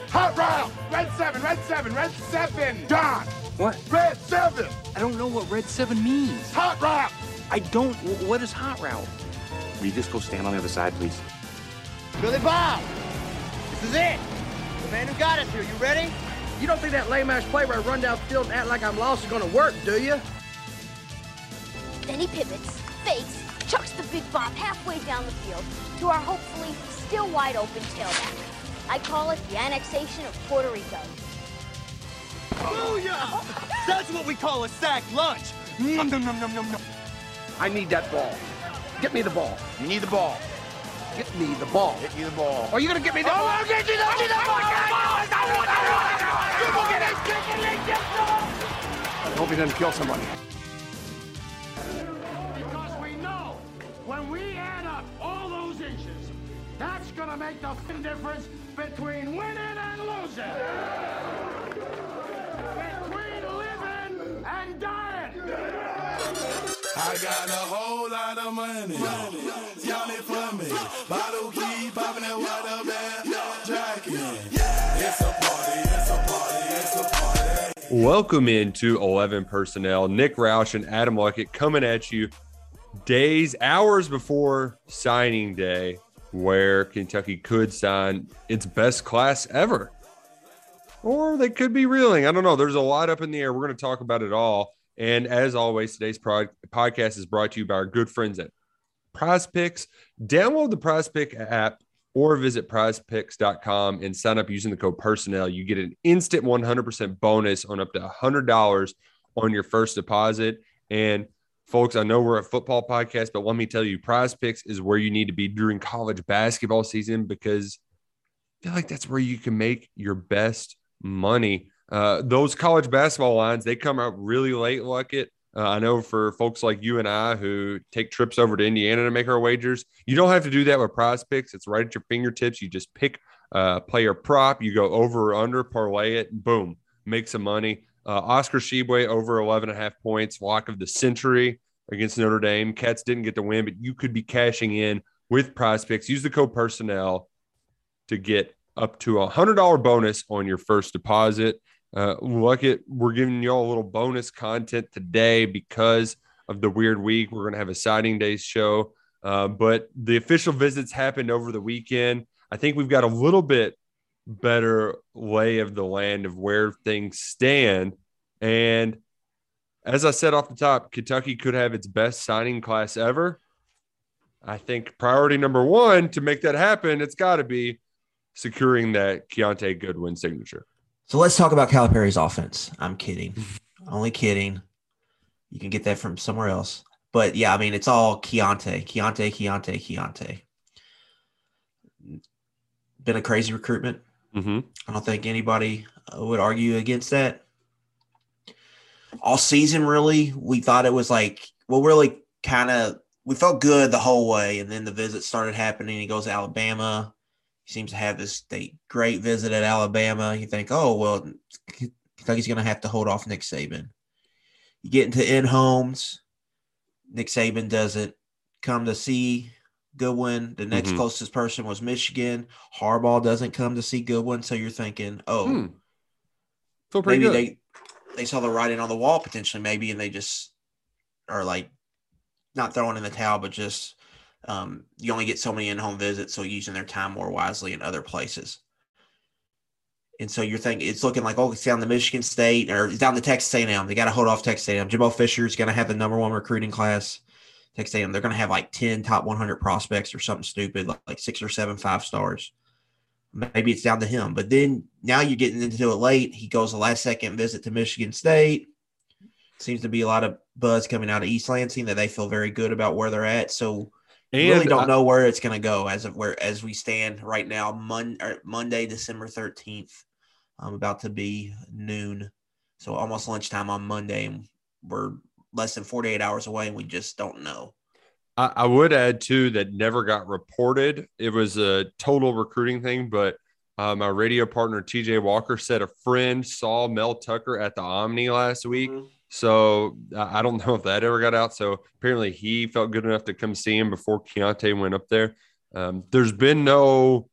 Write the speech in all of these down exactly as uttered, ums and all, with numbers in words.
Hot route. Red seven, red seven, red seven. John. What? Red seven. I don't know what red seven means. Hot route. I don't. What is hot route? Will you just go stand on the other side, please? Billy Bob, this is it. The man who got us here. You ready? You don't think that lame-ass play where I run down field and act like I'm lost is gonna work, do you? Then he pivots, fakes, chucks the big bomb halfway down the field to our hopefully still wide-open tailback. I call it the annexation of Puerto Rico. Booyah! That's what we call a sack lunch. Nom, nom, nom, nom, nom, nom. I need that ball. Get me the ball. You need the ball. Get me the ball. Get you the ball. Are you gonna get me the ball? I'll get you the ball. I hope he doesn't kill somebody. Because we know when we add up all those inches, that's gonna make the difference between winning and losing. Between living and dying. I got a whole lot of money. Y'all it for me. Bottle keep popping that water band. Jacking. It's a party, it's a party, it's a party. Welcome into eleven Personnel. Nick Roush and Adam Luckett coming at you days, hours before signing day, where Kentucky could sign its best class ever. Or they could be reeling. I don't know. There's a lot up in the air. We're going to talk about it all. And as always, today's prod- podcast is brought to you by our good friends at Prize Picks. Download the Prize Pick app or visit prize picks dot com and sign up using the code personnel. You get an instant one hundred percent bonus on up to one hundred dollars on your first deposit. And folks, I know we're a football podcast, but let me tell you, Prize Picks is where you need to be during college basketball season, because I feel like that's where you can make your best money. Uh, those college basketball lines, they come out really late, Luckett. Uh, I know for folks like you and I who take trips over to Indiana to make our wagers, you don't have to do that with Prize Picks. It's right at your fingertips. You just pick a player prop, you go over or under, parlay it, and boom, make some money. Uh, Oscar Tshiebwe over eleven and a half points, lock of the century against Notre Dame. Cats didn't get the win, but you could be cashing in with Prize Picks. Use the code personnel to get up to a one hundred dollars bonus on your first deposit. Uh, Luckett, we're giving you all a little bonus content today because of the weird week. We're going to have a signing day show, uh, but the official visits happened over the weekend. I think we've got a little bit better lay of the land of where things stand. And as I said off the top, Kentucky could have its best signing class ever. I think priority number one to make that happen, it's got to be securing that Keontae Goodwin signature. So let's talk about Calipari's offense. I'm kidding. Only kidding. You can get that from somewhere else. But, yeah, I mean, it's all Keontae, Keontae, Keontae, Keontae. Been a crazy recruitment. Mm-hmm. I don't think anybody would argue against that. All season, really, we thought it was like, well, really kind of – we felt good the whole way, and then the visits started happening. He goes to Alabama. He seems to have this state great visit at Alabama. You think, oh, well, Kentucky's going to have to hold off Nick Saban. You get into in-homes. Nick Saban doesn't come to see Goodwin. The next mm-hmm. closest person was Michigan. Harbaugh doesn't come to see Goodwin. So you're thinking, oh, hmm. Feel pretty maybe good. they they saw the writing on the wall potentially, maybe, and they just are like not throwing in the towel, but just um, you only get so many in-home visits, so using their time more wisely in other places. And so you're thinking it's looking like, oh, it's down to Michigan State or it's down to Texas A and M. They got to hold off Texas A and M. Jimbo Fisher is going to have the number one recruiting class. Texas A and M, they're going to have like ten top one hundred prospects or something stupid, like, like six or seven five stars. Maybe it's down to him. But then now you're getting into it late. He goes a last-second visit to Michigan State. Seems to be a lot of buzz coming out of East Lansing that they feel very good about where they're at. So and really don't I, know where it's going to go as of where as we stand right now, Mon, Monday, December thirteenth. I'm about to be noon. So almost lunchtime on Monday. And we're less than forty-eight hours away, and we just don't know. I, I would add, too, that never got reported. It was a total recruiting thing, but uh, my radio partner, T J Walker, said a friend saw Mel Tucker at the Omni last week. Mm-hmm. So I don't know if that ever got out. So apparently he felt good enough to come see him before Keontae went up there. Um, there's been no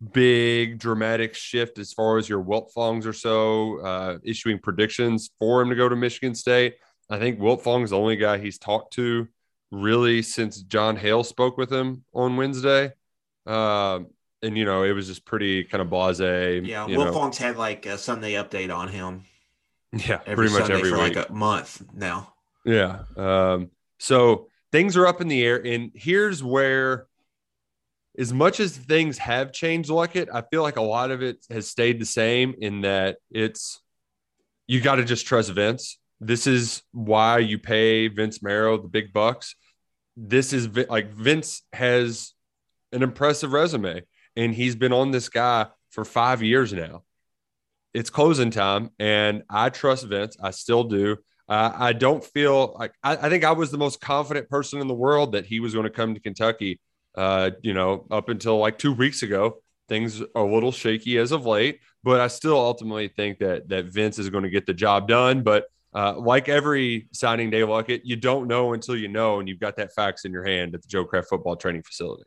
big dramatic shift as far as your Wiltfongs or so uh, issuing predictions for him to go to Michigan State. I think Wiltfong's the only guy he's talked to really since John Hale spoke with him on Wednesday. Um, and, you know, it was just pretty kind of blasé. Yeah, know. Wiltfong's had like a Sunday update on him. Yeah, every pretty much Sunday every for week. like a month now. Yeah. Um, so things are up in the air. And here's where, as much as things have changed, like it, I feel like a lot of it has stayed the same in that it's, you got to just trust Vince. This is why you pay Vince Marrow the big bucks. This is like Vince has an impressive resume, and he's been on this guy for five years now. It's closing time, and I trust Vince. I still do. Uh, I don't feel like I, I think I was the most confident person in the world that he was going to come to Kentucky. Uh, you know, up until like two weeks ago, things are a little shaky as of late, but I still ultimately think that that Vince is going to get the job done. But uh, like every signing day, like it, you don't know until you know, and you've got that fax in your hand at the Joe Kraft football training facility.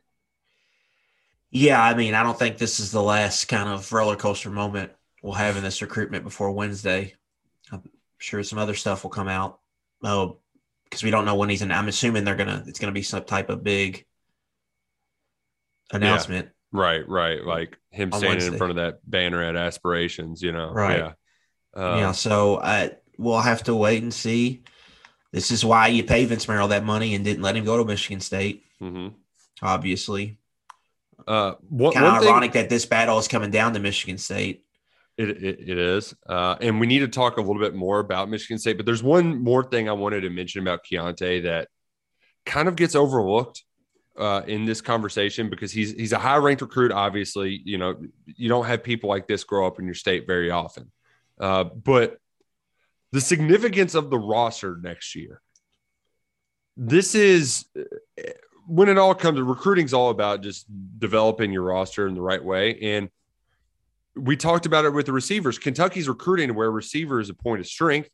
Yeah, I mean, I don't think this is the last kind of roller coaster moment we'll have in this recruitment before Wednesday. I'm sure some other stuff will come out. Oh, because we don't know when he's in. I'm assuming they're gonna. It's gonna be some type of big announcement. Yeah, right, right. Like him standing Wednesday. in front of that banner at Aspirations, you know. Right. Yeah. Um, yeah. So uh, we'll have to wait and see. This is why you pay Vince Merrill that money and didn't let him go to Michigan State. Mm-hmm. Obviously. Uh, one, kind of one ironic thing, that this battle is coming down to Michigan State. It, it, it is. Uh, and we need to talk a little bit more about Michigan State, but there's one more thing I wanted to mention about Keontae that kind of gets overlooked uh, in this conversation because he's, he's a high ranked recruit. Obviously, you know, you don't have people like this grow up in your state very often, uh, but the significance of the roster next year, this is when it all comes to recruiting is all about just developing your roster in the right way. And we talked about it with the receivers. Kentucky's recruiting where receiver is a point of strength.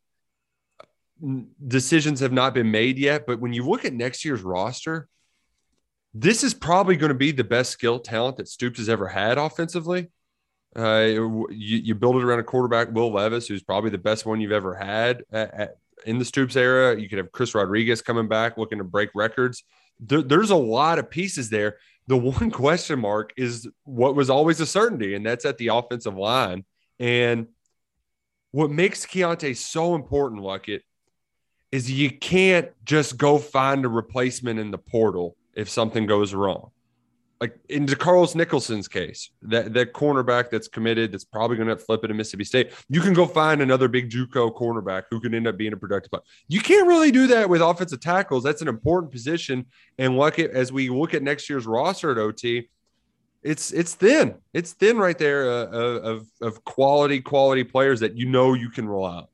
Decisions have not been made yet, but when you look at next year's roster, this is probably going to be the best skill talent that Stoops has ever had offensively. Uh, you, you build it around a quarterback, Will Levis, who's probably the best one you've ever had at, at, in the Stoops era. You could have Chris Rodriguez coming back looking to break records. There, there's a lot of pieces there. The one question mark is what was always a certainty, and that's at the offensive line. And what makes Keontae so important, Luckett, is you can't just go find a replacement in the portal if something goes wrong. Like in DeCarlos Nicholson's case, that, that cornerback that's committed, that's probably going to flip it to Mississippi State, you can go find another big JUCO cornerback who can end up being a productive player. You can't really do that with offensive tackles. That's an important position. And look at, as we look at next year's roster at O T, it's it's thin. It's thin right there uh, of, of quality, quality players that you know you can rely on.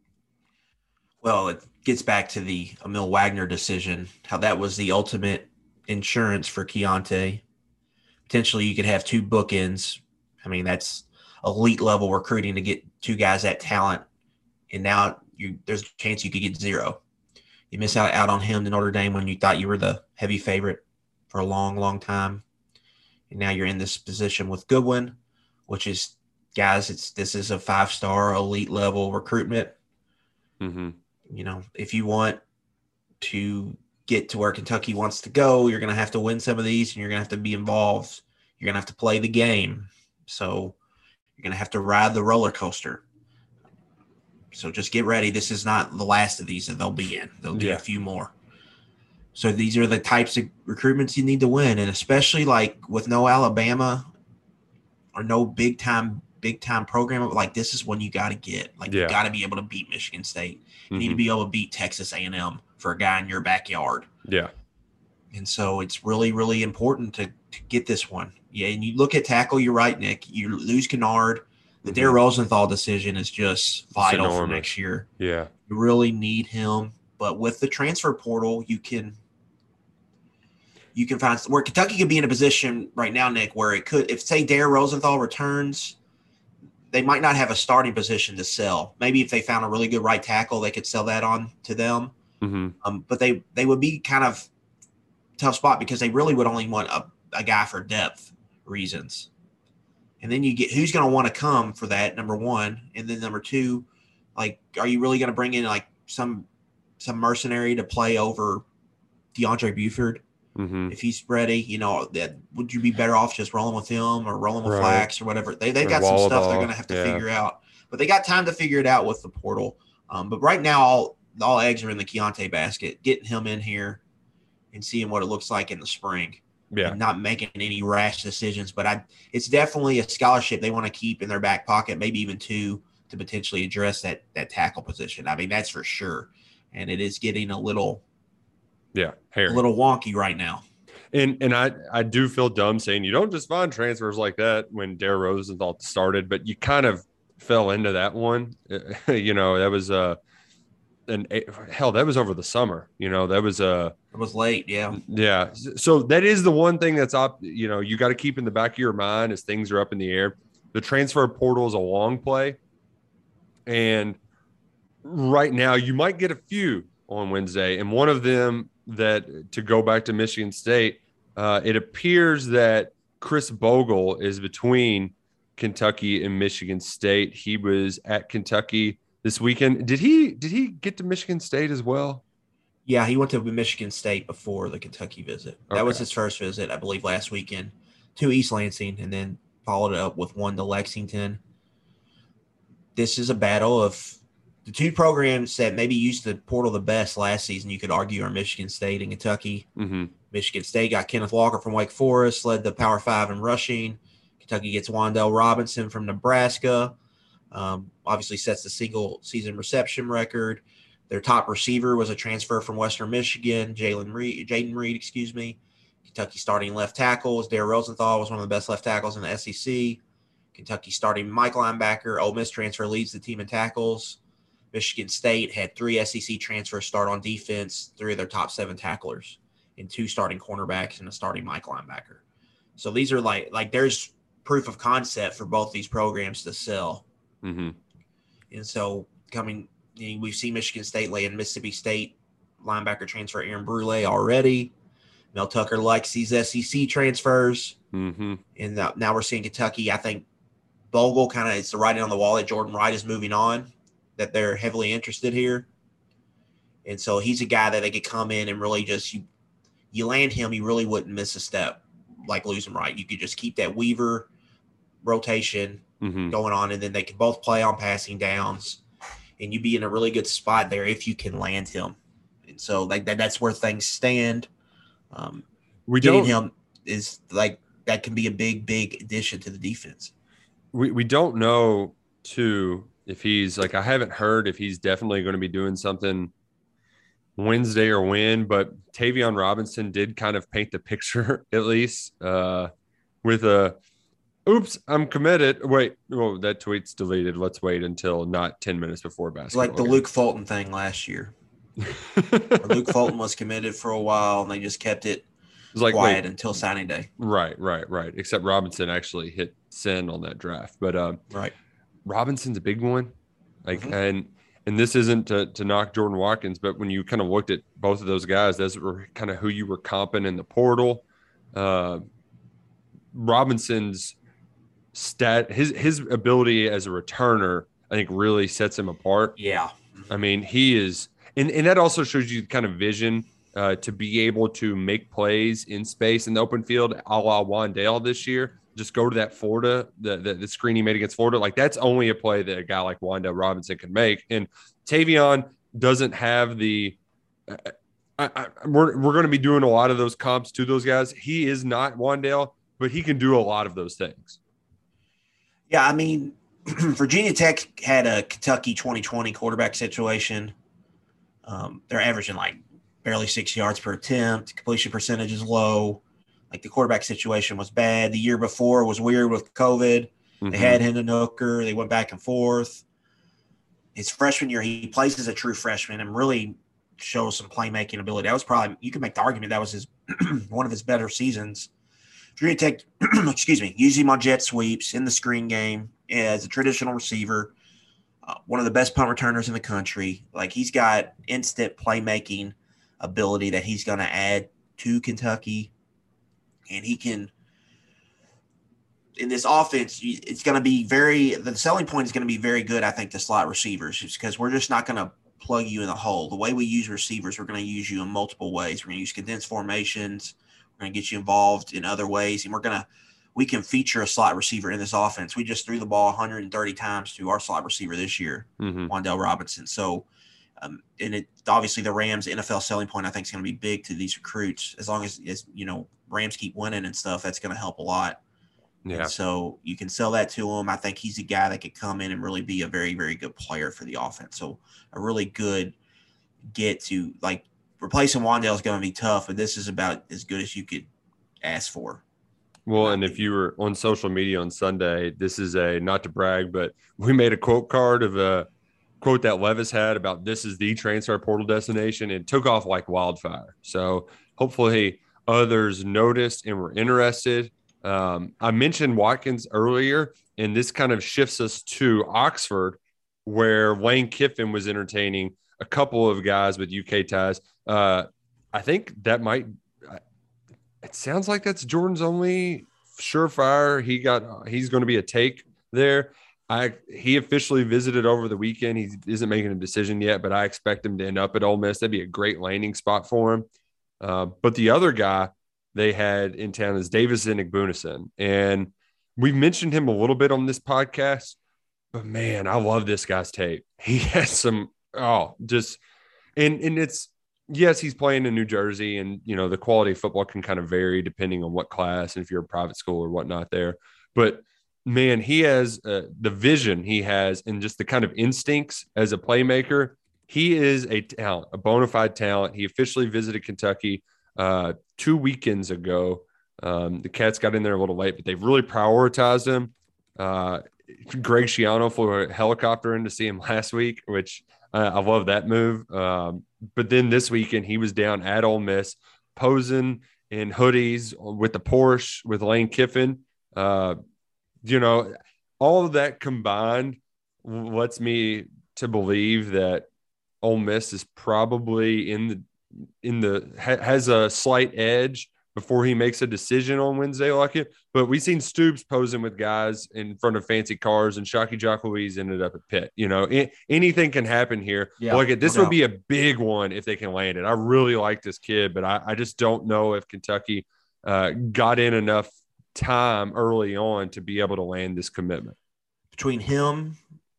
Well, it gets back to the Emil Wagner decision, how that was the ultimate insurance for Keontae. Potentially you could have two bookends. I mean, that's elite level recruiting to get two guys that talent. And now you there's a chance you could get zero. You miss out, out on him to Notre Dame when you thought you were the heavy favorite for a long, long time. And now you're in this position with Goodwin, which is, guys, it's this is a five-star elite level recruitment. Mm-hmm. You know, if you want to get to where Kentucky wants to go, you're going to have to win some of these, and you're going to have to be involved. You're going to have to play the game. So you're going to have to ride the roller coaster. So just get ready. This is not the last of these that they'll be in. There'll be Yeah. a few more. So these are the types of recruitments you need to win. And especially like with no Alabama or no big time, big time program, like this is when you got to get, like Yeah. you got to be able to beat Michigan State. You Mm-hmm. need to be able to beat Texas A and M for a guy in your backyard. Yeah. And so it's really, really important to, to get this one. Yeah, and you look at tackle, you're right, Nick. You lose Kennard. The Mhm. Dare Rosenthal decision is just vital for enormous. next year. Yeah. You really need him. But with the transfer portal, you can you can find where Kentucky could be in a position right now, Nick, where it could, if say Dare Rosenthal returns, they might not have a starting position to sell. Maybe if they found a really good right tackle, they could sell that on to them. Mm-hmm. Um, but they, they would be kind of tough spot because they really would only want a, a guy for depth reasons. And then you get who's going to want to come for that, number one. And then number two, like, are you really going to bring in like some some mercenary to play over DeAndre Buford? Mm-hmm. If he's ready, you know, that would you be better off just rolling with him or rolling with Right. Flax or whatever? They they've Or got some Wall stuff ball, they're going to have to yeah. figure out, but they got time to figure it out with the portal. Um, but right now, all all eggs are in the Keontae basket. Getting him in here and seeing what it looks like in the spring. Yeah. And not making any rash decisions, but I it's definitely a scholarship they want to keep in their back pocket, maybe even two, to potentially address that that tackle position. I mean, that's for sure. And it is getting a little Yeah. a Harry. little wonky right now. And and I, I do feel dumb saying you don't just find transfers like that when Dare Rosenthal started, but you kind of fell into that one. you know, that was uh an hell, that was over the summer. You know, that was uh It was late, yeah. yeah. So that is the one thing that's up, you know, you got to keep in the back of your mind as things are up in the air. The transfer portal is a long play. And right now you might get a few on Wednesday. And one of them that to go back to Michigan State, uh, it appears that Chris Bogle is between Kentucky and Michigan State. He was at Kentucky this weekend. Did he did he get to Michigan State as well? Yeah, he went to Michigan State before the Kentucky visit. That Okay. was his first visit, I believe, last weekend to East Lansing, and then followed it up with one to Lexington. This is a battle of the two programs that maybe used the portal the best last season, you could argue, are Michigan State and Kentucky. Mm-hmm. Michigan State got Kenneth Walker from Wake Forest, led the Power Five in rushing. Kentucky gets Wandell Robinson from Nebraska. Um, obviously sets the single season reception record. Their top receiver was a transfer from Western Michigan, Jalen Reed, Jaden Reed, excuse me. Kentucky starting left tackles. Dare Rosenthal was one of the best left tackles in the S E C. Kentucky starting Mike linebacker. Ole Miss transfer leads the team in tackles. Michigan State had three S E C transfers start on defense, three of their top seven tacklers, and two starting cornerbacks and a starting Mike linebacker. So these are like, like there's proof of concept for both these programs to sell. Mm-hmm. And so coming, you know, we've seen Michigan State lay in Mississippi State linebacker transfer Aaron Brule already. Mel Tucker likes these S E C transfers. Mm-hmm. And now, now we're seeing Kentucky. I think Bogle kind of, it's the writing on the wall that Jordan Wright is moving on, that they're heavily interested here. And so he's a guy that they could come in and really just, you, you land him, you really wouldn't miss a step like losing Wright. You could just keep that Weaver rotation Mm-hmm. going on, and then they can both play on passing downs, and you'd be in a really good spot there if you can land him. And so like that, that's where things stand. Um, We getting don't him is like that can be a big, big addition to the defense. we, we don't know too if he's like, I haven't heard if he's definitely going to be doing something Wednesday or when, but Tavion Robinson did kind of paint the picture at least uh, with a oops, I'm committed. Wait, oh, that tweet's deleted. Let's wait until not ten minutes before It's basketball. like the game. Luke Fulton thing last year. Luke Fulton was committed for a while, and they just kept it was like, quiet wait. until signing day. Right, right, right. Except Robinson actually hit send on that draft. But um, Right. Robinson's a big one. Like, Mhm. and and this isn't to, to knock Jordan Watkins, but when you kind of looked at both of those guys, those were kind of who you were comping in the portal. Uh, Robinson's stat, his his ability as a returner, I think, really sets him apart. Yeah. I mean, he is, and, and that also shows you kind of vision uh, to be able to make plays in space in the open field, a la Wandale this year. Just go to that Florida, the, the the screen he made against Florida. Like, that's only a play that a guy like Wandale Robinson can make. And Tavion doesn't have the uh, I, I, we're we're going to be doing a lot of those comps to those guys. He is not Wandale, but he can do a lot of those things. Yeah, I mean, Virginia Tech had a Kentucky twenty twenty quarterback situation. Um, they're averaging like barely six yards per attempt. Completion percentage is low. Like, the quarterback situation was bad. The year before was weird with COVID. Mm-hmm. They had Hendon Hooker. They went back and forth. His freshman year, he plays as a true freshman and really shows some playmaking ability. That was probably, you can make the argument that was his one of his better seasons. Virginia Tech, excuse me, use him on jet sweeps in the screen game as a traditional receiver. Uh, one of the best punt returners in the country. Like, he's got instant playmaking ability that he's going to add to Kentucky. And he can in this offense, it's going to be very, the selling point is going to be very good, I think, to slot receivers, because we're just not going to plug you in the hole. The way we use receivers, we're going to use you in multiple ways. We're going to use condensed formations. We're going to get you involved in other ways. And we're going to, we can feature a slot receiver in this offense. We just threw the ball one hundred thirty times to our slot receiver this year, mm-hmm. Wan'Dale Robinson. So, um, and it obviously the Rams N F L selling point, I think, is going to be big to these recruits. As long as, as you know, Rams keep winning and stuff, that's going to help a lot. Yeah. And so you can sell that to him. I think he's a guy that could come in and really be a very, very good player for the offense. So a really good get to, like, replacing Wan'Dale is going to be tough, but this is about as good as you could ask for. Well, and if you were on social media on Sunday, this is a, not to brag, but we made a quote card of a quote that Levis had about this is the transfer portal destination, and took off like wildfire. So hopefully others noticed and were interested. Um, I mentioned Watkins earlier, and this kind of shifts us to Oxford, where Lane Kiffin was entertaining a couple of guys with U K ties. Uh, I think that might – it sounds like that's Jordan's only surefire. He got – he's going to be a take there. I He officially visited over the weekend. He isn't making a decision yet, but I expect him to end up at Ole Miss. That'd be a great landing spot for him. Uh, but the other guy – they had in town is Davison Igbunison. And we've mentioned him a little bit on this podcast, but man, I love this guy's tape. He has some, oh, just, and, and it's, yes, he's playing in New Jersey, and, you know, the quality of football can kind of vary depending on what class and if you're a private school or whatnot there. But man, he has uh, the vision he has and just the kind of instincts as a playmaker. He is a talent, a bona fide talent. He officially visited Kentucky uh two weekends ago. Um the Cats got in there a little late, but they've really prioritized him. uh Greg Schiano flew a helicopter in to see him last week, which uh, I love that move. Um but then this weekend he was down at Ole Miss posing in hoodies with the Porsche with Lane Kiffin. Uh you know, all of that combined lets me to believe that Ole Miss is probably in the in the has a slight edge before he makes a decision on Wednesday like it. But we've seen Stoops posing with guys in front of fancy cars, and Shockey Jock Louise ended up at Pitt. You know, it, anything can happen here. Yeah, like this no would be a big one if they can land it. I really like this kid, but I, I just don't know if Kentucky uh, got in enough time early on to be able to land this commitment. Between him,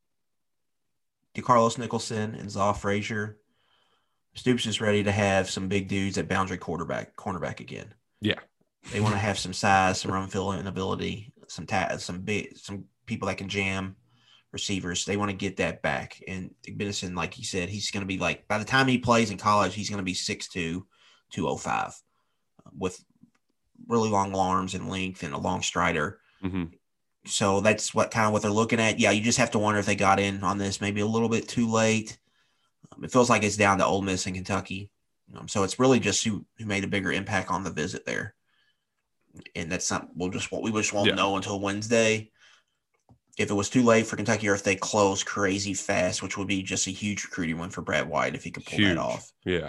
DeCarlos Nicholson, and Zaw Frazier, Stoops is ready to have some big dudes at boundary quarterback, cornerback again. Yeah, they want to have some size, some run filling ability, some ta- some big, some people that can jam receivers. They want to get that back. And Igbunison, like he said, he's going to be like, by the time he plays in college, he's going to be six two, two oh five, with really long arms and length and a long strider. Mm-hmm. So that's what kind of what they're looking at. Yeah, you just have to wonder if they got in on this maybe a little bit too late. It feels like it's down to Ole Miss and Kentucky. Um, so it's really just who, who made a bigger impact on the visit there. And that's not, we'll just, what we just won't yeah. know until Wednesday. If it was too late for Kentucky, or if they close crazy fast, which would be just a huge recruiting win for Brad White if he could pull huge. that off. Yeah.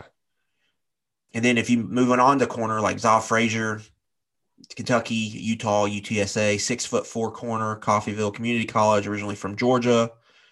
And then if you moving on to corner like Zaw Frazier, Kentucky, Utah, U T S A, six foot four corner, Coffeyville Community College, originally from Georgia.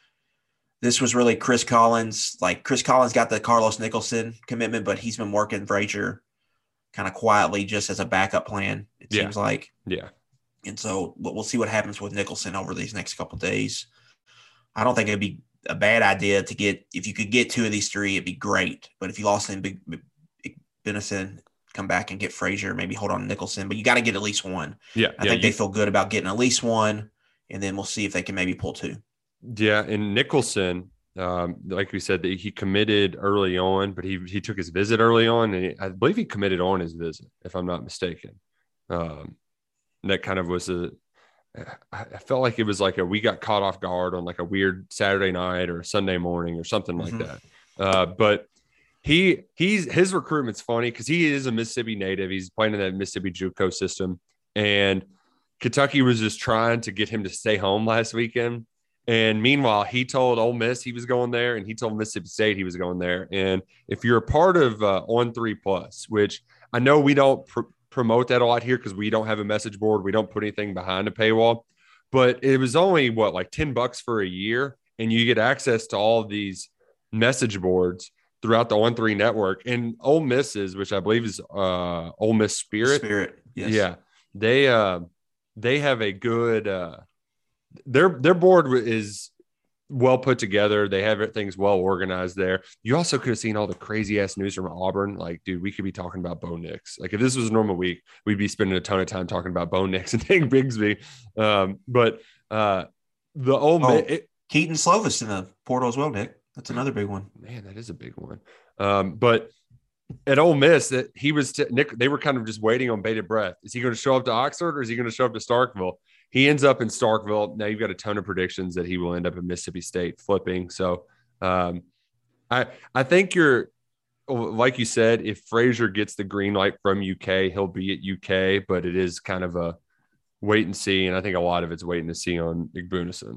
This was really Chris Collins. Like Chris Collins got the Carlos Nicholson commitment, but he's been working Frazier kind of quietly just as a backup plan, it yeah. seems like. Yeah. And so we'll see what happens with Nicholson over these next couple of days. I don't think it'd be a bad idea to get, if you could get two of these three, it'd be great. But if you lost in Big Benison, come back and get Frazier, maybe hold on to Nicholson, but you got to get at least one. Yeah. I yeah, think you, they feel good about getting at least one, and then we'll see if they can maybe pull two. Yeah, and Nicholson, um, like we said, that he committed early on, but he he took his visit early on, and he, I believe he committed on his visit, if I'm not mistaken. Um, that kind of was a – I felt like it was like a – we got caught off guard on like a weird Saturday night or Sunday morning or something mm-hmm. like that. Uh, but he he's his recruitment's funny because he is a Mississippi native. He's playing in that Mississippi JUCO system, and Kentucky was just trying to get him to stay home last weekend. And meanwhile, he told Ole Miss he was going there, and he told Mississippi State he was going there. And if you're a part of uh, On Three Plus, which I know we don't pr- promote that a lot here because we don't have a message board. We don't put anything behind a paywall. But it was only, what, like ten bucks for a year, and you get access to all of these message boards throughout the On three network. And Ole Miss's, which I believe is uh, Ole Miss Spirit. Spirit, yes. Yeah, they uh, they have a good uh, – their their board is well put together. They have things well organized there. You also could have seen all the crazy-ass news from Auburn. Like, dude, we could be talking about Bo Nix. Like, if this was a normal week, we'd be spending a ton of time talking about Bo Nix and Nick Bigsby. Um, but uh, the Ole oh, Miss it, Keaton Slovis in the portal as well, Nick. That's another big one. Man, that is a big one. Um, but at Ole Miss, that he was t- Nick. They were kind of just waiting on bated breath. Is he going to show up to Oxford or is he going to show up to Starkville? He ends up in Starkville. Now you've got a ton of predictions that he will end up in Mississippi State flipping. So um, I I think you're like you said. If Frazier gets the green light from U K, he'll be at U K. But it is kind of a wait and see, and I think a lot of it's waiting to see on Igbunison.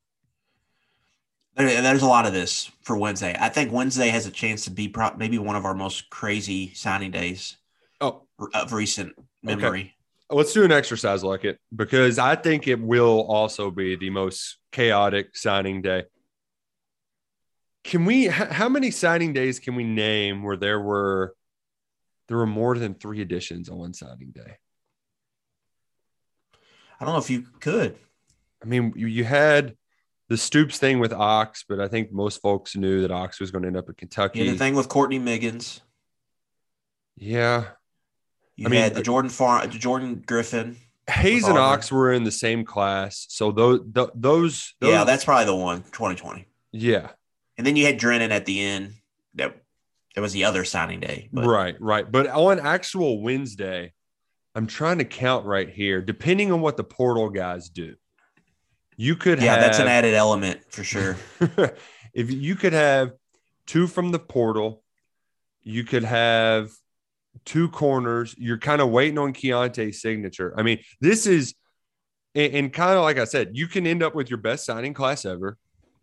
There's a lot of this for Wednesday. I think Wednesday has a chance to be pro- maybe one of our most crazy signing days oh. of recent memory. Okay. Let's do an exercise like it because I think it will also be the most chaotic signing day. Can we? H- how many signing days can we name where there were there were more than three additions on one signing day? I don't know if you could. I mean, you, you had the Stoops thing with Ox, but I think most folks knew that Ox was going to end up at Kentucky. Yeah, the thing with Courtney Miggins. Yeah. You I mean, had the Jordan Far- the Jordan Griffin. Hayes and Ox were in the same class. So those, those, those. Yeah, that's probably the one, twenty twenty. Yeah. And then you had Drennan at the end. That, that was the other signing day. But. Right, right. But on actual Wednesday, I'm trying to count right here, depending on what the portal guys do. You could yeah, have. Yeah, that's an added element for sure. If you could have two from the portal, you could have two corners. You're kind of waiting on Keontae's signature. I mean, this is, and, and kind of like I said, you can end up with your best signing class ever,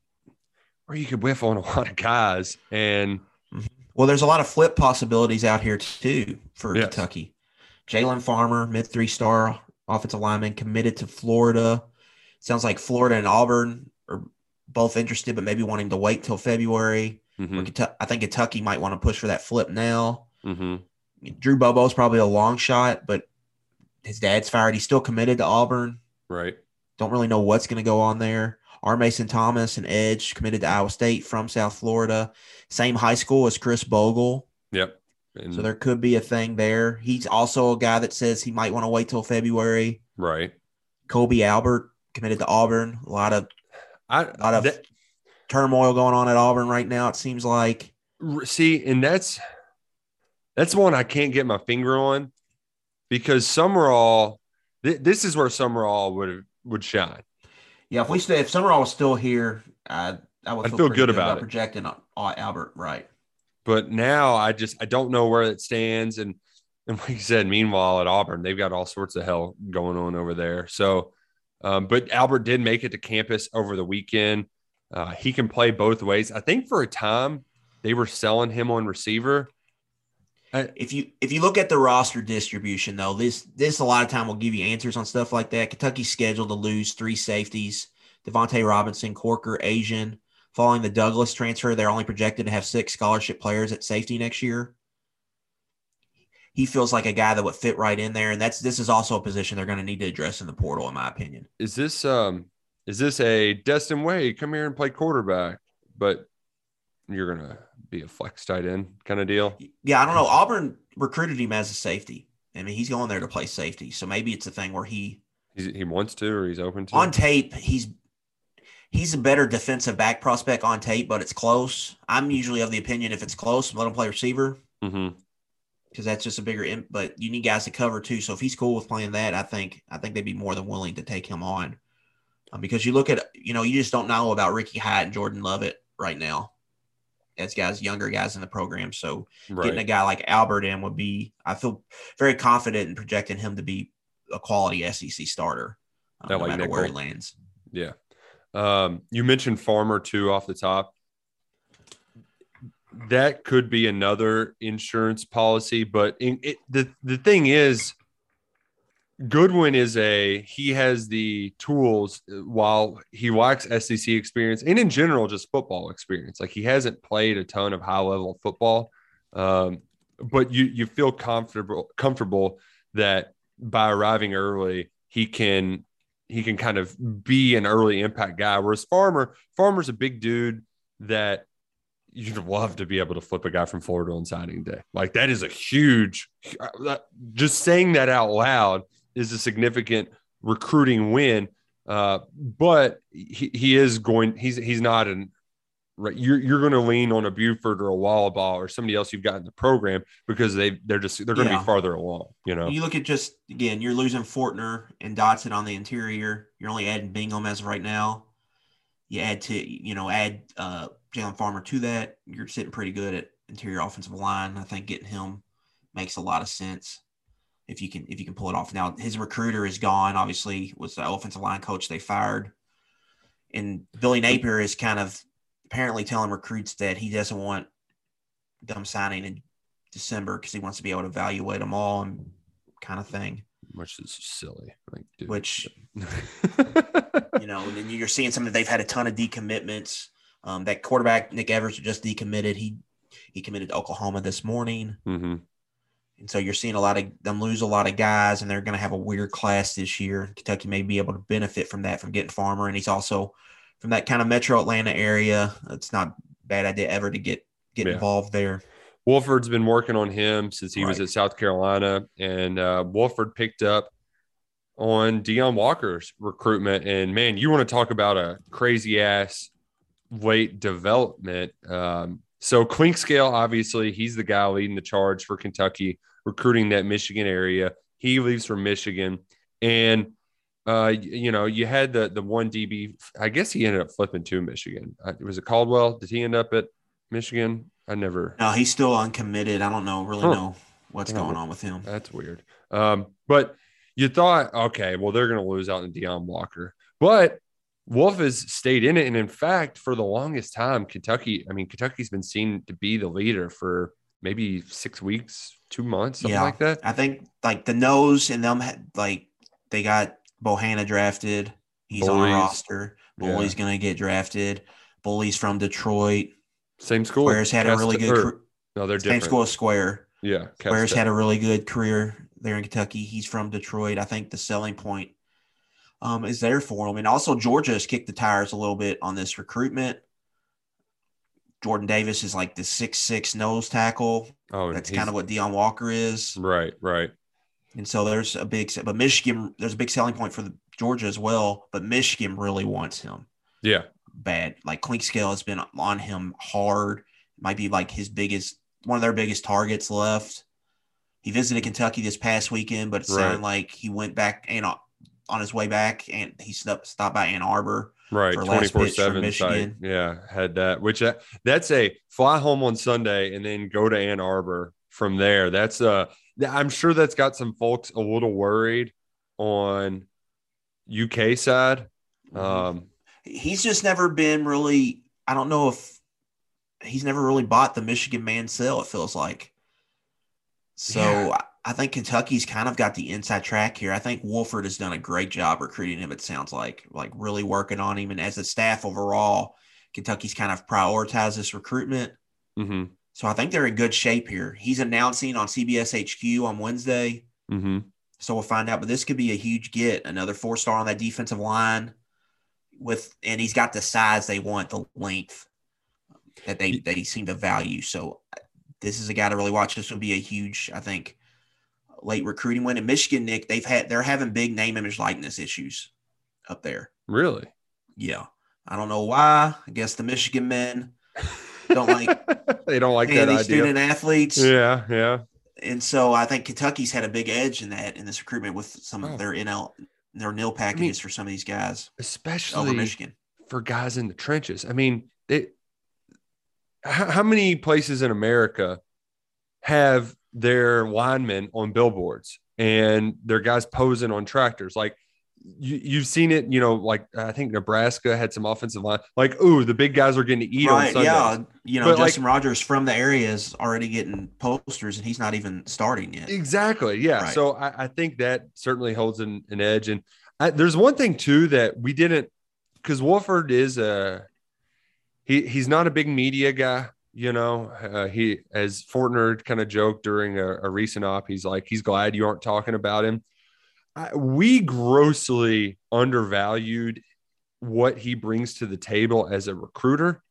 or you could whiff on a lot of guys. And well, there's a lot of flip possibilities out here too for yes. Kentucky. Jalen Farmer, mid three star offensive lineman, committed to Florida. Sounds like Florida and Auburn are both interested, but maybe wanting to wait till February. Mm-hmm. I think Kentucky might want to push for that flip now. Mm-hmm. Drew Bobo's probably a long shot, but his dad's fired. He's still committed to Auburn. Right. Don't really know what's going to go on there. R. Mason Thomas, an edge, committed to Iowa State from South Florida. Same high school as Chris Bogle. Yep. And so there could be a thing there. He's also a guy that says he might want to wait till February. Right. Kobe Albert, committed to Auburn. A lot of, I, a lot of that, turmoil going on at Auburn right now, it seems like. See, and that's that's one I can't get my finger on because Summerall, th- this is where Summerall would would shine. Yeah, if we stay, if Summerall was still here, I I would I'd feel, feel good, good about, about it. projecting on, on Albert, right? But now I just I don't know where it stands, and and like you said, meanwhile at Auburn they've got all sorts of hell going on over there. So, um, but Albert did make it to campus over the weekend. Uh, he can play both ways. I think for a time they were selling him on receiver. I, if you if you look at the roster distribution, though, this this a lot of time will give you answers on stuff like that. Kentucky's scheduled to lose three safeties: Devontae Robinson, Corker, Asian. Following the Douglas transfer, they're only projected to have six scholarship players at safety next year. He feels like a guy that would fit right in there, and that's this is also a position they're going to need to address in the portal, in my opinion. Is this um is this a Destin Way come here and play quarterback, but you're gonna be a flex tight end kind of deal? Yeah, I don't know. Auburn recruited him as a safety. I mean, he's going there to play safety, so maybe it's a thing where he he's, he wants to or he's open to. On tape, he's he's a better defensive back prospect on tape, but it's close. I'm usually of the opinion if it's close, let him play receiver. Mm-hmm. Because that's just a bigger imp, but you need guys to cover too. So if he's cool with playing that, I think I think they'd be more than willing to take him on. Um, because you look at, you know, you just don't know about Ricky Hyatt and Jordan Lovett right now as guys, younger guys in the program. So right. Getting a guy like Albert in would be, I feel very confident in projecting him to be a quality S E C starter, um, no like matter nickel. where he lands. Yeah. Um, you mentioned Farmer too off the top. That could be another insurance policy, but in, it, the the thing is, Goodwin is a he has the tools while he lacks S E C experience and in general just football experience. Like he hasn't played a ton of high level football, um, but you you feel comfortable comfortable that by arriving early he can he can kind of be an early impact guy. Whereas Farmer Farmer's a big dude that you'd love to be able to flip a guy from Florida on signing day. Like that is a huge. Just saying that out loud is a significant recruiting win, uh, but he, he is going. He's he's not an. Right, you're you're going to lean on a Buford or a Wallaball or somebody else you've got in the program because they they're just they're going to Yeah. be farther along. You know, You look at just again, you're losing Fortner and Dotson on the interior. You're only adding Bingham as of right now. You add to you know add uh, Jalen Farmer to that. You're sitting pretty good at interior offensive line. I think getting him makes a lot of sense. If you can, if you can pull it off. Now his recruiter is gone. Obviously, was the offensive line coach they fired, and Billy Napier is kind of apparently telling recruits that he doesn't want them signing in December because he wants to be able to evaluate them all and kind of thing. which is silly. Like, dude. Which you know, and then you're seeing something. They've had a ton of decommitments. Um, that quarterback Nick Evers just decommitted. He he committed to Oklahoma this morning. Mm-hmm. And so you're seeing a lot of them lose a lot of guys, and they're going to have a weird class this year. Kentucky may be able to benefit from that, from getting Farmer. And he's also from that kind of metro Atlanta area. It's not a bad idea ever to get, get Yeah. involved there. Wolford's been working on him since he was Right. at South Carolina, and uh, Wolford picked up on Deion Walker's recruitment. And man, you want to talk about a crazy ass late development. Um, so Clinkscale, obviously, he's the guy leading the charge for Kentucky, recruiting that Michigan area. He leaves for Michigan, and uh, you know, you had the the one D B. I guess he ended up flipping to Michigan. Uh, was it Caldwell? Did he end up at Michigan? I never. No, he's still uncommitted. I don't know, really Huh. know what's going on with him. That's weird. Um, but you thought, okay, well, they're going to lose out in Deion Walker. But Wolf has stayed in it. And in fact, for the longest time, Kentucky, I mean, Kentucky's been seen to be the leader for maybe six weeks, two months, something Yeah. like that. I think like the nose and them had like they got Bohanna drafted. He's on Bullies. the roster. Yeah. Bully's going to get drafted. Bully's from Detroit. Same school. Squares had a really Cast- good or- career. No, they're Same different. school as Square. Yeah. Squares Cast- had a really good career there in Kentucky. He's from Detroit. I think the selling point um, is there for him. And also Georgia has kicked the tires a little bit on this recruitment. Jordan Davis is like the six six nose tackle. Oh, That's he's- kind of what Deion Walker is. Right, right. And so there's a big, but Michigan, there's a big selling point for the Georgia as well. But Michigan really wants him Yeah. bad. Like Clinkscale has been on him hard. Might be like his biggest, one of their biggest targets left. He visited Kentucky this past weekend, but it sounded Right. like he went back and on his way back, and he stopped stopped by Ann Arbor. Right, for last twenty-four pitch for seven site. Michigan. Yeah, had that, which that, that's a fly home on Sunday and then go to Ann Arbor from there. That's uh I'm sure that's got some folks a little worried on U K side. Um, He's just never been really, I don't know if he's never really bought the Michigan man sell, it feels like. So Yeah. I, I think Kentucky's kind of got the inside track here. I think Wolford has done a great job recruiting him, it sounds like, like really working on him. And as a staff overall, Kentucky's kind of prioritized this recruitment. mm-hmm, So I think they're in good shape here. He's announcing on C B S H Q on Wednesday. mm-hmm. So we'll find out. But this could be a huge get. Another four-star on that defensive line. With and he's got the size they want, the length that they, they seem to value. So this is a guy to really watch. This will be a huge, I think, late recruiting win. In Michigan, Nick, they've had they're having big name, image, likeness issues up there. Really? Yeah. I don't know why. I guess the Michigan men don't like They don't like paying that these idea. student athletes. Yeah, yeah. And so I think Kentucky's had a big edge in that in this recruitment with some Oh. of their N L their nil packages for some of these guys over Especially Michigan. for guys in the trenches. I mean, it, how, how many places in America have their linemen on billboards and their guys posing on tractors? Like, you, you've seen it, you know, like I think Nebraska had some offensive line, like, ooh, the big guys are getting to eat right, on Sundays. Yeah, you know, but Justin like, Rogers from the area is already getting posters, and he's not even starting yet. Exactly, yeah. Right. So I, I think that certainly holds an, an edge. And I, there's one thing too that we didn't, because Wolford is a he he's not a big media guy. You know, uh, he, as Fortner kind of joked during a, a recent op, he's like, he's glad you aren't talking about him. I, we grossly undervalued what he brings to the table as a recruiter.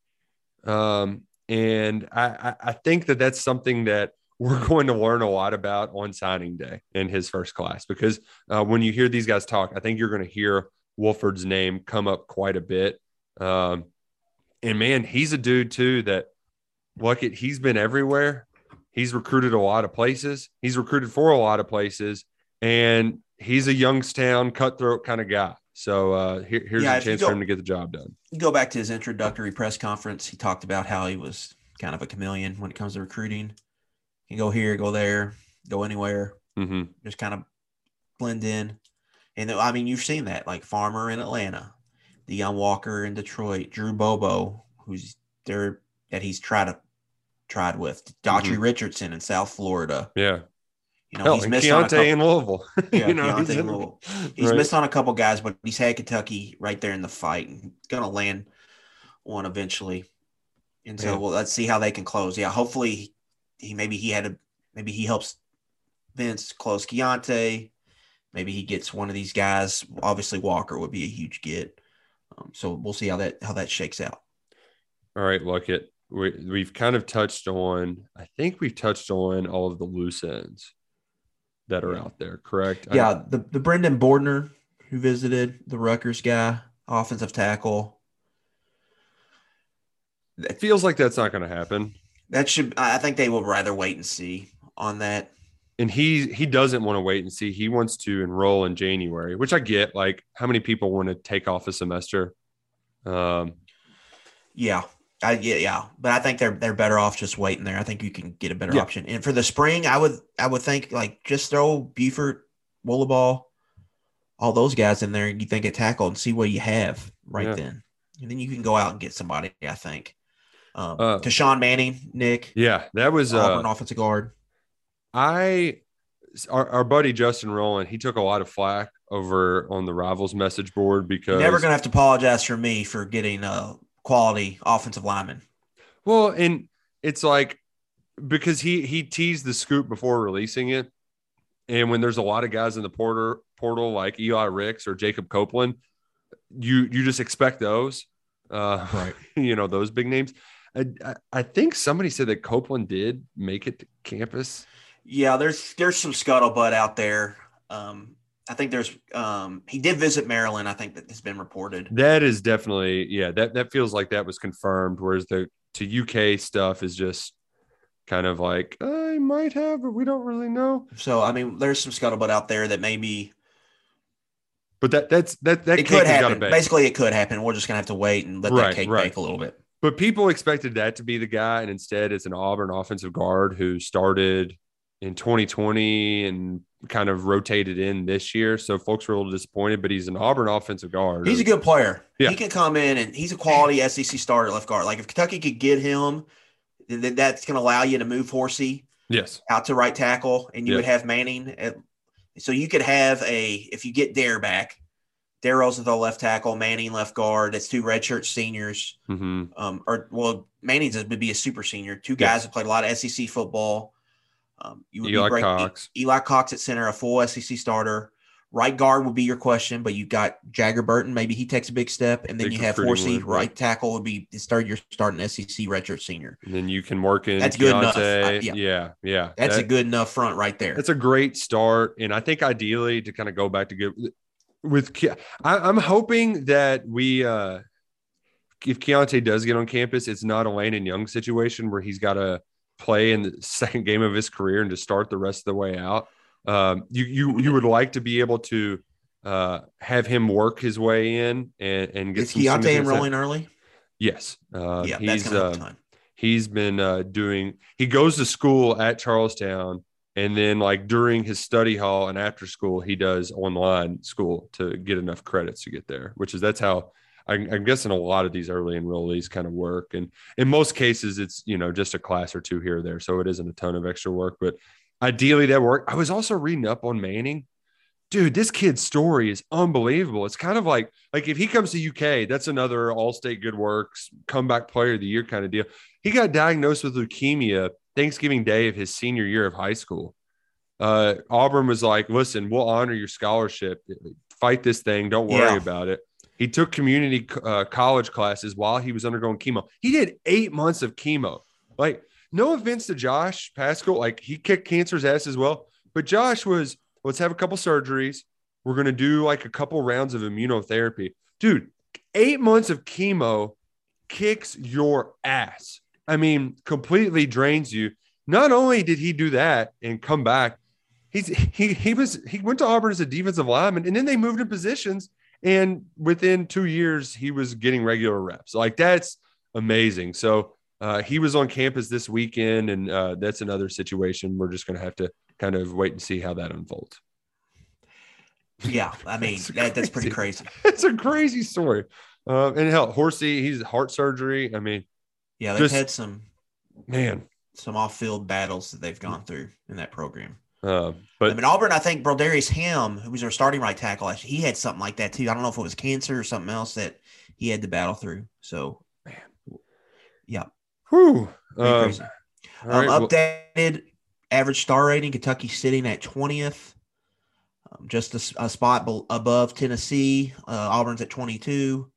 Um, and I, I think that that's something that we're going to learn a lot about on signing day in his first class, because uh, when you hear these guys talk, I think you're going to hear Wolford's name come up quite a bit. Um, and man, he's a dude too that, look at, he's been everywhere. He's recruited a lot of places. He's recruited for a lot of places, and he's a Youngstown cutthroat kind of guy. So uh, here, here's yeah, a chance go, for him to get the job done. You go back to his introductory press conference. He talked about how he was kind of a chameleon when it comes to recruiting. You go here, go there, go anywhere, mm-hmm. just kind of blend in. And I mean, you've seen that, like Farmer in Atlanta, Deion Walker in Detroit, Drew Bobo, who's there that he's tried to tried with, Daughtry mm-hmm. Richardson in South Florida. Yeah. You know, Hell, he's and missed Keontae on a couple, in Louisville. Yeah, you know, Keontae he's, in Louisville. He's right. missed on a couple guys, but he's had Kentucky right there in the fight and going to land one eventually. And so, yeah. well, let's see how they can close. Yeah, hopefully he, he maybe he had a maybe he helps Vince close Keontae. Maybe he gets one of these guys. Obviously, Walker would be a huge get. Um, so we'll see how that how that shakes out. All right, look it. We we've kind of touched on. I think we've touched on all of the loose ends that are out there. Correct? Yeah, I, the the Brendan Bordner who visited, the Rutgers guy, offensive tackle. It feels like that's not going to happen. That should. I think they will rather wait and see on that. And he he doesn't want to wait and see. He wants to enroll in January, which I get. Like, how many people want to take off a semester? Um, yeah, I yeah, yeah. But I think they're they're better off just waiting there. I think you can get a better yeah. option. And for the spring, I would I would think like just throw Buford, Woolaball, all those guys in there. You think at tackle and see what you have right yeah. then, and then you can go out and get somebody. I think. Um, uh, Tashawn Manning, Nick. Yeah, that was Auburn uh, offensive guard. I, our, our buddy Justin Rowland, he took a lot of flack over on the Rivals message board because You're never going to have to apologize for me for getting a quality offensive lineman. Well, and it's like because he he teased the scoop before releasing it, and when there's a lot of guys in the porter portal like Eli Ricks or Jacob Copeland, you you just expect those, uh, right? You know, those big names. I, I think somebody said that Copeland did make it to campus. Yeah, there's there's some scuttlebutt out there. Um, I think there's um, he did visit Maryland. I think that has been reported. That is definitely yeah. That that feels like that was confirmed. Whereas the to U K stuff is just kind of like I might have, but we don't really know. So I mean, there's some scuttlebutt out there that maybe. But that that's that that it could happen. Basically, it could happen. We're just gonna have to wait and let right, that cake right. bake a little bit. But people expected that to be the guy, and instead it's an Auburn offensive guard who started in twenty twenty and kind of rotated in this year. So folks were a little disappointed, but he's an Auburn offensive guard. He's a good player. Yeah. He can come in, and he's a quality S E C starter left guard. Like if Kentucky could get him, then that's going to allow you to move Horsey yes. out to right tackle, and you yep. would have Manning. At, so you could have a – if you get Dare back, Dare Rosenthal left tackle, Manning left guard. That's two redshirt seniors. Mm-hmm. Um, or well, Manning's would be a super senior. Two guys yes. that played a lot of S E C football. Um, you would Eli be break, Cox. Eli Cox at center, a full S E C starter. Right guard would be your question, but you've got Jagger Burton. Maybe he takes a big step, and then big you have Horsey. One, right tackle would be start. You're starting S E C redshirt senior. And then you can work in. That's good enough. Keontae. Yeah. yeah, yeah. That's that, a good enough front right there. That's a great start, and I think ideally to kind of go back to get with. I, I'm hoping that we, uh, if Keontae does get on campus, it's not a Landon Young situation where he's got to play in the second game of his career and to start the rest of the way out. Um, you you you would like to be able to uh, have him work his way in and, and get Is some Keontae enrolling early? Yes. Uh, yeah, he's, that's gonna uh, have time. He's been uh, doing – he goes to school at Charlestown, And then like during his study hall and after school, he does online school to get enough credits to get there, which is, that's how I, I'm guessing a lot of these early enrollees kind of work. And in most cases, it's, you know, just a class or two here or there. So it isn't a ton of extra work, but ideally that work. I was also reading up on Manning. Dude, this kid's story is unbelievable. It's kind of like, like if he comes to U K, that's another all-state good works, comeback player of the year kind of deal. He got diagnosed with leukemia Thanksgiving Day of his senior year of high school. Uh, Auburn was like, listen, we'll honor your scholarship. Fight this thing. Don't worry yeah. about it. He took community uh, college classes while he was undergoing chemo. He did eight months of chemo. Like, no offense to Josh Paschal. Like, he kicked cancer's ass as well. But Josh was, let's have a couple surgeries. We're going to do like a couple rounds of immunotherapy. Dude, eight months of chemo kicks your ass. I mean, completely drains you. Not only did he do that and come back, he's he he was he went to Auburn as a defensive lineman, and then they moved him positions, and within two years he was getting regular reps. Like, that's amazing. So uh, he was on campus this weekend, and uh, that's another situation we're just going to have to kind of wait and see how that unfolds. Yeah, I mean that's, that, that's pretty crazy. It's a crazy story. Uh, and hell, Horsey, he's heart surgery. I mean. Yeah, they've Just, had some man, some off-field battles that they've gone through in that program. Uh, but I mean, Auburn, I think Brodarius Ham, who was our starting right tackle, he had something like that too. I don't know if it was cancer or something else that he had to battle through. So, man, yeah. Whew. Um, um, right, updated well, average star rating, Kentucky sitting at twentieth, um, just a, a spot be- above Tennessee. Uh, Auburn's at twenty-two.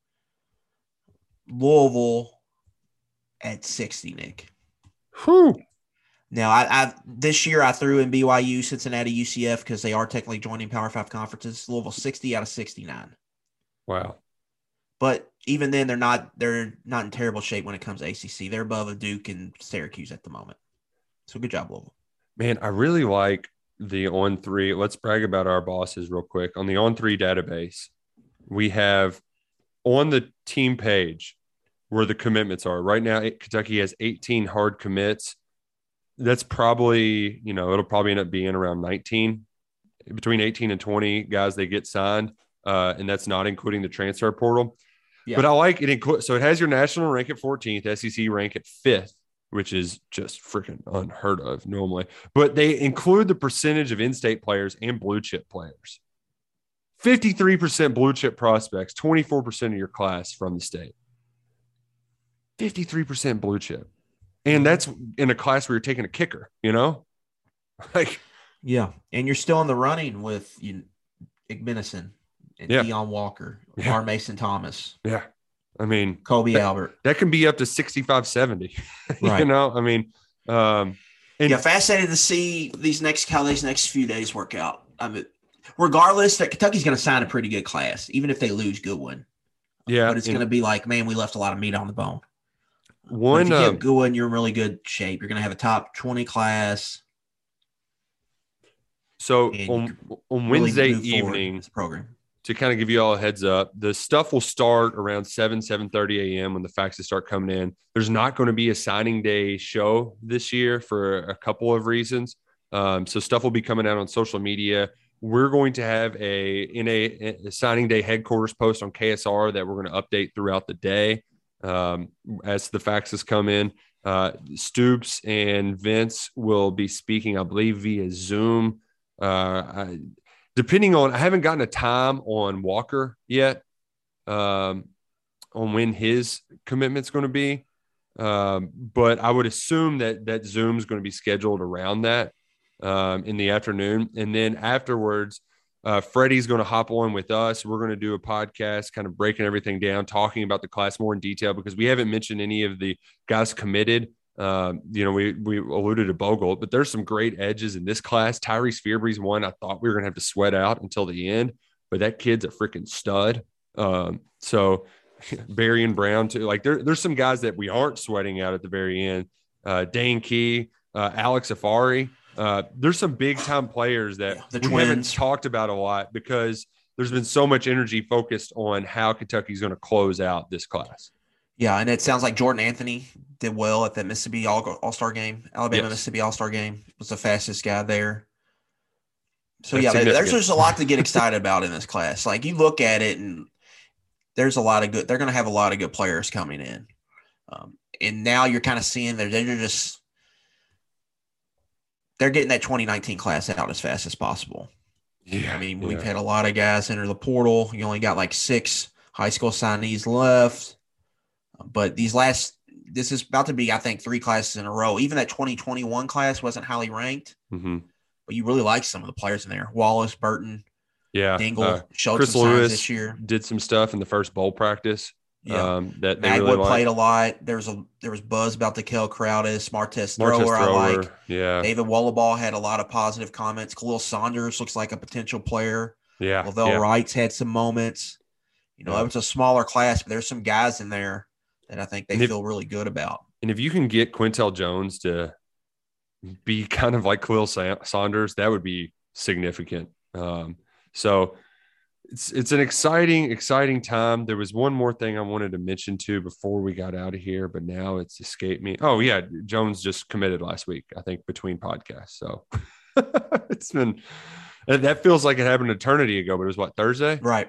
Louisville at sixty, Nick. Whew. Now, I, I this year I threw in B Y U, Cincinnati, U C F because they are technically joining Power Five conferences. Louisville sixty out of sixty-nine. Wow. But even then, they're not they're not in terrible shape when it comes to A C C. They're above a Duke and Syracuse at the moment. So good job, Louisville. Man, I really like the On Three. Let's brag about our bosses real quick. On the On Three database, we have on the team page where the commitments are. Right now, Kentucky has eighteen hard commits. That's probably, you know, it'll probably end up being around nineteen, between eighteen and twenty guys they get signed. Uh, and that's not including the transfer portal. Yeah. But I like it. Inclu- so it has your national rank at fourteenth, S E C rank at fifth, which is just freaking unheard of normally. But they include the percentage of in-state players and blue chip players. fifty-three percent blue chip prospects, twenty-four percent of your class from the state. fifty-three percent blue chip. And that's in a class where you're taking a kicker, you know? Like, yeah. And you're still in the running with you, Igbenison and yeah. Deion Walker, yeah. R. Mason Thomas. Yeah. I mean, Kobe that, Albert. That can be up to sixty-five, seventy. Right. You know, I mean, um, and yeah, fascinated to see these next, how these next few days work out. I mean, regardless, that Kentucky's going to sign a pretty good class, even if they lose Goodwin. Yeah. But it's going to be like, man, we left a lot of meat on the bone. One, if you uh, get Goodwin, you're in really good shape. You're going to have a top twenty class. So on, on Wednesday really evening, program. To kind of give you all a heads up, the stuff will start around seven, seven thirty a.m. when the faxes start coming in. There's not going to be a signing day show this year for a couple of reasons. Um, so stuff will be coming out on social media. We're going to have a in a, a signing day headquarters post on K S R that we're going to update throughout the day um, as the faxes come in. Uh, Stoops and Vince will be speaking, I believe, via Zoom. Uh, I, depending on, I haven't gotten a time on Walker yet, um, on when his commitment's going to be. Um, but I would assume that that Zoom's going to be scheduled around that um, in the afternoon. And then afterwards, uh, Freddie's going to hop on with us. We're going to do a podcast kind of breaking everything down, talking about the class more in detail because we haven't mentioned any of the guys committed. Um, you know, we we alluded to Bogle, but there's some great edges in this class. Tyrese Fearbree's one I thought we were going to have to sweat out until the end, but that kid's a freaking stud. Um, so Barry and Brown too. Like there, there's some guys that we aren't sweating out at the very end. Uh, Dane Key, uh, Alex Afari. Uh, there's some big time players that yeah, the we twins. haven't talked about a lot because there's been so much energy focused on how Kentucky's going to close out this class. Yeah, and it sounds like Jordan Anthony did well at that Mississippi All All-Star game, Alabama Yes. Mississippi All-Star game. Was the fastest guy there. So That's yeah, there's significant. just a lot to get excited about in this class. Like you look at it, and there's a lot of good. They're going to have a lot of good players coming in, um, and now you're kind of seeing that they're just they're getting that twenty nineteen class out as fast as possible. Yeah, I mean, yeah. we've had a lot of guys enter the portal. You only got like six high school signees left, but these last. This is about to be, I think, three classes in a row. Even that twenty twenty-one class wasn't highly ranked, Mm-hmm. but you really like some of the players in there. Wallace, Burton, Yeah, Dingle uh, showed Chris some signs Lewis this year. did some stuff in the first bowl practice. Yeah. Um, that they Magwood really liked. played a lot. There was a there was buzz about the Kel Crowdis, Martez Martez Thrower. I Thrower, like. yeah, David Wallaball had a lot of positive comments. Khalil Saunders looks like a potential player. yeah, Lavelle yeah. Wright's had some moments. You know, Yeah. it was a smaller class, but there's some guys in there that I think they And if- feel really good about. And if you can get Quintel Jones to be kind of like Khalil Sa- Saunders, that would be significant. Um, so it's it's an exciting, exciting time. There was one more thing I wanted to mention too before we got out of here, but now it's escaped me. Oh yeah, Jones just committed last week, I think, between podcasts. So it's been that feels like it happened an eternity ago, but it was what, Thursday? Right.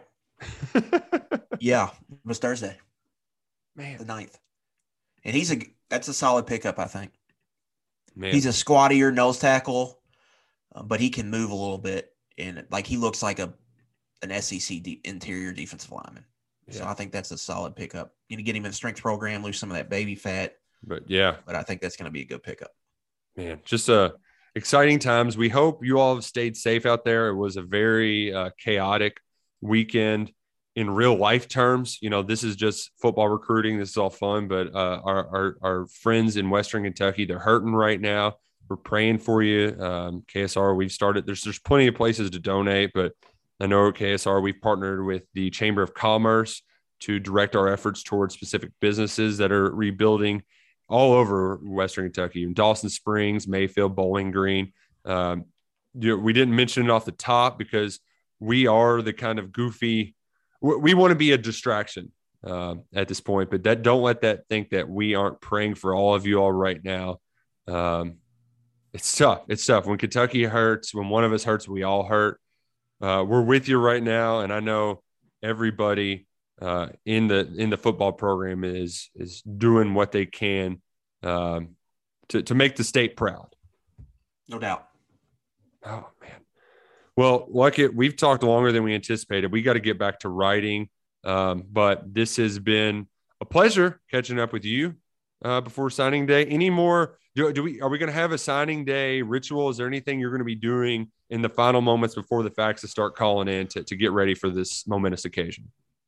Yeah, it was Thursday, Man, the ninth. And he's a that's a solid pickup, I think. man. He's a squattier nose tackle, uh, but he can move a little bit, and like he looks like a an S E C de- interior defensive lineman. So Yeah. I think that's a solid pickup. You need to get him in the strength program, lose some of that baby fat, But yeah, but I think that's going to be a good pickup. man, just uh, exciting times. We hope you all have stayed safe out there. It was a very uh, chaotic weekend in real life terms. You know, this is just football recruiting. This is all fun, but uh, our, our our friends in Western Kentucky, they're hurting right now. We're praying for you. Um, K S R, we've started. There's there's plenty of places to donate, but I know at K S R we've partnered with the Chamber of Commerce to direct our efforts towards specific businesses that are rebuilding all over Western Kentucky, Dawson Springs, Mayfield, Bowling Green. Um, you know, we didn't mention it off the top because we are the kind of goofy, we, we want to be a distraction uh, at this point, but that don't let that think that we aren't praying for all of you all right now. Um, it's tough. It's tough. When Kentucky hurts, when one of us hurts, we all hurt. Uh, we're with you right now. And I know everybody uh, in the, in the football program is, is doing what they can um, to, to make the state proud. No doubt. Oh man. Well, like it, we've talked longer than we anticipated. We got to get back to writing. Um, but this has been a pleasure catching up with you uh, before signing day. Any more, do, do we, are we going to have a signing day ritual? Is there anything you're going to be doing in the final moments before the faxes start calling in to, to get ready for this momentous occasion?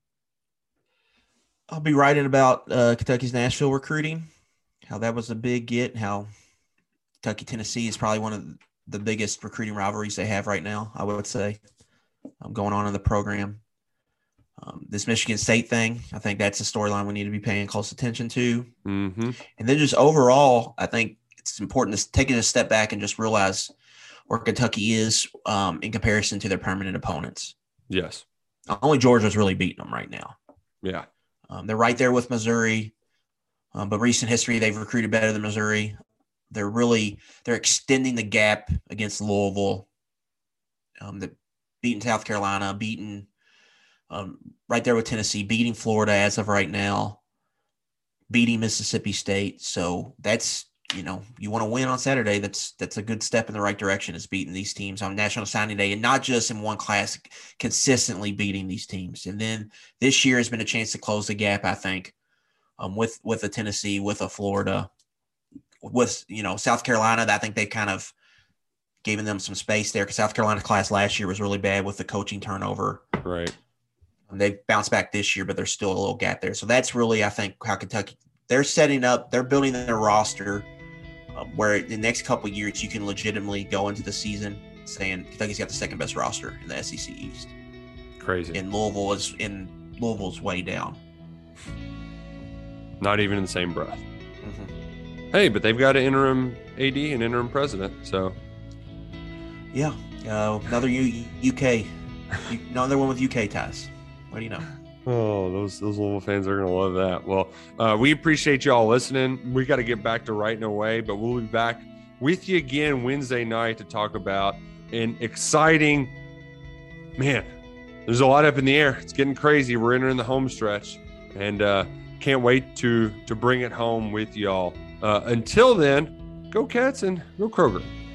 I'll be writing about uh, Kentucky's Nashville recruiting, how that was a big get, how Kentucky, Tennessee is probably one of the biggest recruiting rivalries they have right now, I would say, um, going on in the program. Um, this Michigan State thing, I think that's a storyline we need to be paying close attention to. Mm-hmm. And then just overall, I think it's important to take a step back and just realize where Kentucky is um, in comparison to their permanent opponents. Yes. Only Georgia's really beating them right now. Yeah. Um, they're right there with Missouri, um, but recent history, they've recruited better than Missouri. They're really they're extending the gap against Louisville. Um, the beating South Carolina, beating um, right there with Tennessee, beating Florida as of right now, beating Mississippi State. So that's you know you want to win on Saturday. That's that's a good step in the right direction. Is beating these teams on National Signing Day, and not just in one class, consistently beating these teams. And then this year has been a chance to close the gap. I think um, with with a Tennessee, with a Florida. With, you know, South Carolina, I think they've kind of given them some space there because South Carolina class last year was really bad with the coaching turnover. Right. And they've bounced back this year, but there's still a little gap there. So that's really, I think, how Kentucky, they're setting up, they're building their roster um, where in the next couple of years you can legitimately go into the season saying Kentucky's got the second best roster in the S E C East. Crazy. And Louisville is in Louisville's way down. Not even in the same breath. Mm-hmm. Hey, but they've got an interim A D and interim president, so yeah, uh, another U- UK, another one with U K ties. What do you know? Oh, those those Louisville fans are gonna love that. Well, uh, we appreciate y'all listening. We got to get back to writing away, but we'll be back with you again Wednesday night to talk about an exciting man. There's a lot up in the air. It's getting crazy. We're entering the home stretch, and uh, can't wait to to bring it home with y'all. Uh, until then, go Cats and go Kroger.